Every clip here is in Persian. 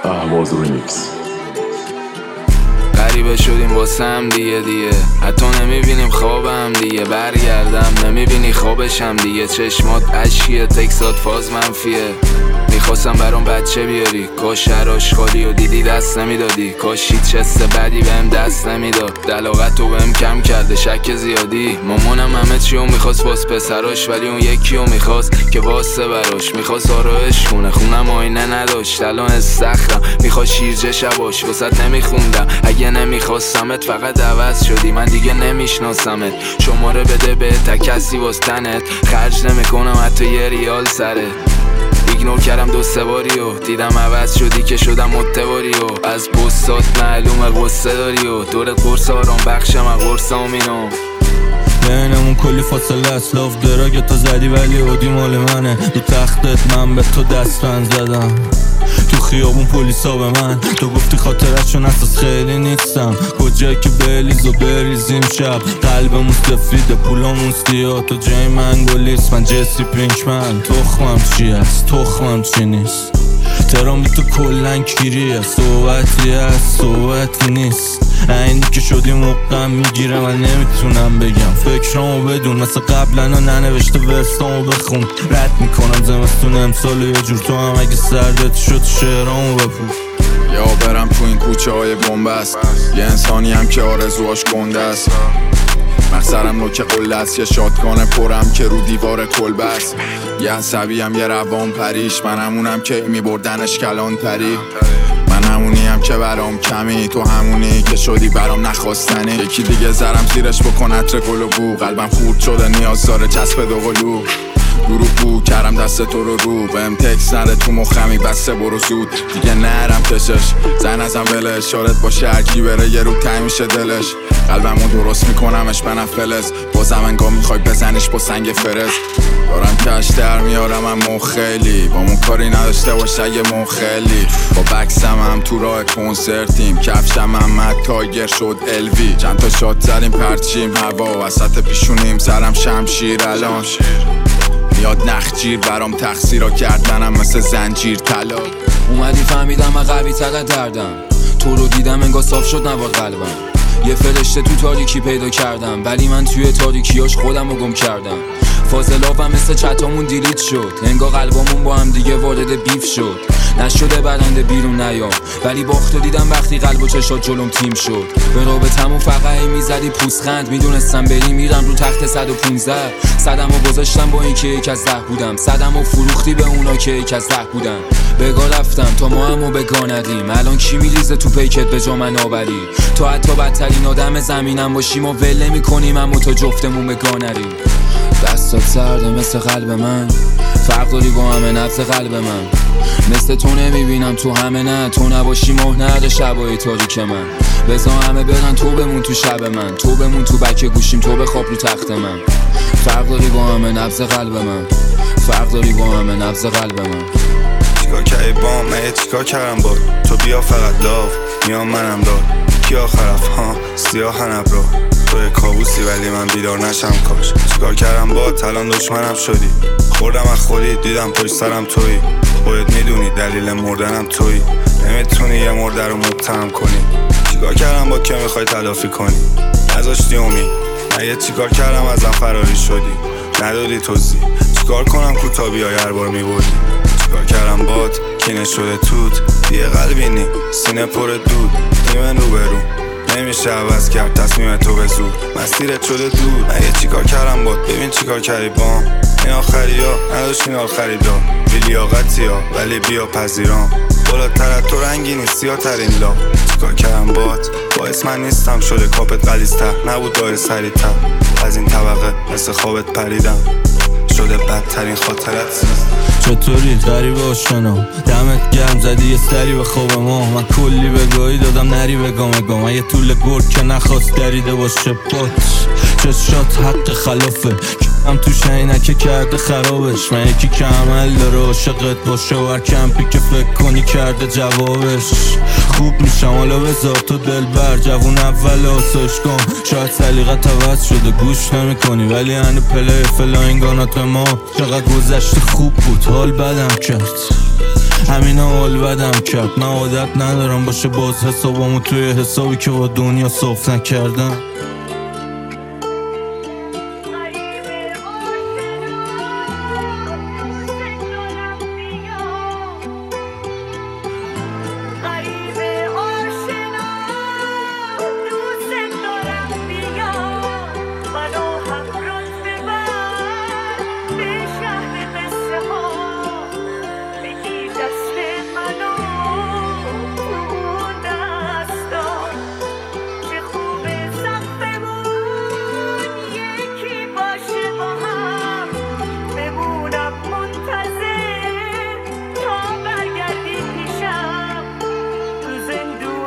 اهواز ریمیکس. غریبه شدیم واسه هم دیگه حتی نمیبینیم خوابم دیگه، برگردم نمیبینی خوابشم دیگه، چشمات عشقیه تکسات فاز منفیه، میخواستم برام بچه بیاری، کاش هر آشغالی و دیدی دست نمیدادی، کاش هیچ حس بدی بهم دست نمیداد، دلاغتو بهم کم کرده شک زیادی، مامانم همه چیو میخواست واس پسراش، ولی اون یکیو میخواست که واسه براش، میخواست آرایش کنه خونم آینه نداشت، الان استخرم میخواد شیرجه شباش، واسط نمیخوندم اگه نمیخواستمت فقط عوض شدی، من دیگه نمیشناسمت، شماره بده به تا کسی واس تنت، خرج نمیکنم حتی یه ریال سرت، ایگنور کردم 2-3 باری و دیدم عوض شدی که شدم متواری و از پستات معلومه قصه داری و دورت قرص آرام بخشم از قرصام اینو بینمون کلی فاصله است، لاف دراگ تو زدی ولی اودی مال منه، رو تختت من به تو دستبند زدم، تو خیابون پلیسا به من تو گفتی خاطرشون اساس خیلی نیستم، کجایی که بلیز و بریزیم شب، قلبمون سفیده پولامون سیاه، تو جای من گلیست من جسی پینکمن، تخمم چی هست تخمم چی نیست، ترام بی تو کلن کیریه، صحبتی هست صحبتی نیست، اینی که شدی موقعم میگیره من نمیتونم بگم، فکرامو بدون مثل قبلا ننوشته ورسامو بخون، رد میکنم زمستون امسال یه جور، تو هم اگه سردت شد شعرامو بپو، یا برم تو این کوچه های بنبست، یه انسانی هم که آرزوهاش گنده است، مخسرم نوک قله است، یه شاتگان پرم که رو دیوار کلبه است، یه عصبی هم یه روان پریش، من همونم که میبردنش کلانتری، من همونیم که برام کمی، تو همونی که شدی برام نخواستنی، یکی دیگه زرم زیرش بکن عطر گل و بو، قلبم خورد شده نیاز داره چسب دوقلو، بو کردم دست تو رو بهم تکس نره تو مخمی بسته برو زود، دیگه نرم کشش زن ازم بله اشارت باشه هرکی بره یه رو تنگ میشه دلش، قلبمو درست میکنمش من فلز، بازم انگاه میخوای بزنش با سنگ فرز، دارم کش در میارم اما خیلی با مون کاری نداشته باشه اگه مون خیلی، با بکسم هم تو راه کنسرتیم، کفشم هم تایگر شد الوی، چند تا شات زدیم پرچیم هوا، وسط پیشونیم سرم شمشیر الان، میاد نخجیر برام تقصیرا کرد منم مثل زنجیر طلا، اومدی فهمیدم من قوی تر دردم، تو رو دیدم انگار صاف شد نوار قلبم، یه فرشته تو تاریکی پیدا کردم، ولی من توی تاریکیاش خودم رو گم کردم، فاضلابم مثل چتامون دیلیت شد، انگار قلبامون با هم دیگه وارد بیف شد، نشده برنده بیرون نیام، ولی باختو دیدم وقتی قلب و چشات جلوم تیم شد، به رابطمون فقط میزدی پوزخند، میدونستم بری میرم رو تخت 115، صدمو گذاشتم با این که یک از 10 بودم، صدمو فروختی به اونا که یک از 10 بودن، بگاه رفتم تا ما همو بگاه ندیم، الان کی میریزه تو پیکت به جا من آوری، تو حتی بدترین آدم زمینم باشیم و ول نمی‌کنیم اما تا جفتمون بگاه نریم، دستات سرده مثل قلب من، فرق داری با همه نبض قلب من، مثل تو نمیبینم تو همه نه، تو نباشی ماه نرده شبای تاریک من، بزا همه برن تو بمون تو شب من، تو بمون تو بک گوشیم تو بخواب رو تخت من، فرق داری با همه نبض قلب من، فرق داری با همه نبض قلب من، چیکار کردی با من چیکار کردم با تو، بیا فقط لاف میام منم دار، کی آخرف ها سیاه نبرا، تو کابوسی ولی من بیدار نشم کاش، چیکار کردم با الان دشمنم شدی، خوردم از خوری دیدم پشت سرم تویی، خودت میدونی دلیل مردنم تویی، نمیتونی یه مرده رو متهم کنی، چیکار کردم با که میخوای تلافی کنی، نذاشتی امید مگه چیکار کردم ازم فراری شدی، ندادی توضیح، چیکار کنم کوتا بیای هر بار میبردی، چیکار کردم بات کینه شده توت، دیگه قلبی نی سینه پر دود، تیمن رو برو نمیشه عوض کرد تصمیم تو به زور، مسیرت شده دور، مگه چیکار کردم بات ببین چیکار کردی بام، این آخری ها نداشتین آخری دار، بی لیاقتی ها ولی بیا پذیرام، بالاتر از تو رنگی نیستی ها ترین لا، چیکار کردم بات باعث من نیستم شده کاپت غلیظ‌تر، نبود راه سریع‌تر، از این طبقه مثل خوابت پریدم، شده بدترین خاطرت چطوری غریب آشنا، دمت گرم زدی یه سری به خواب ما، من کلی بگاهی دادم نری بگام، من یه طول گرد که نخواست دریده باشه پات، چشات حق خلافه هم تو شینکه کرده خرابش، من یکی که عمل داره عاشقت باشه و هر کمپی که فکر کنی کرده جوابش، خوب میشم حالا بذار تو دل بر جوون اول آسایش کن، شاید سلیقت عوض شده گوش نمی کنی ولی هنو پلی فلاینگانات ما، چقدر گذشته خوب بود حال بدم کرد، همینا الودم کرد. من عادت ندارم باشه باز حسابمو توی حسابی که با دنیا صاف نکردم.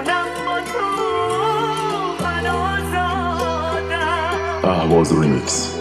Ahvaz Remix.